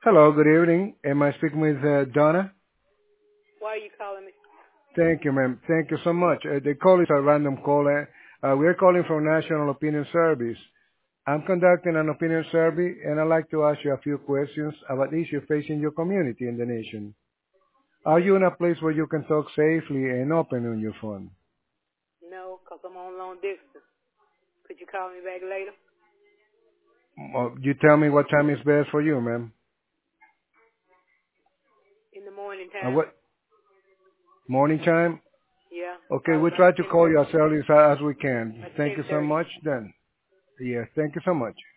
Hello, good evening. Am I speaking with Donna? Why are you calling me? Thank you, ma'am. Thank you so much. The call is a random call. We're calling from National Opinion Service. I'm conducting an opinion survey, and I'd like to ask you a few questions about issues facing your community in the nation. Are you in a place where you can talk safely and open on your phone? No, 'cause I'm on long distance. Could you call me back later? You tell me what time is best for you, ma'am. In the morning time? What morning time? Yeah, Okay, probably we'll about try to call 10:30. you as early as we can. At Thank you so 10:30. much then. Yes, thank you so much.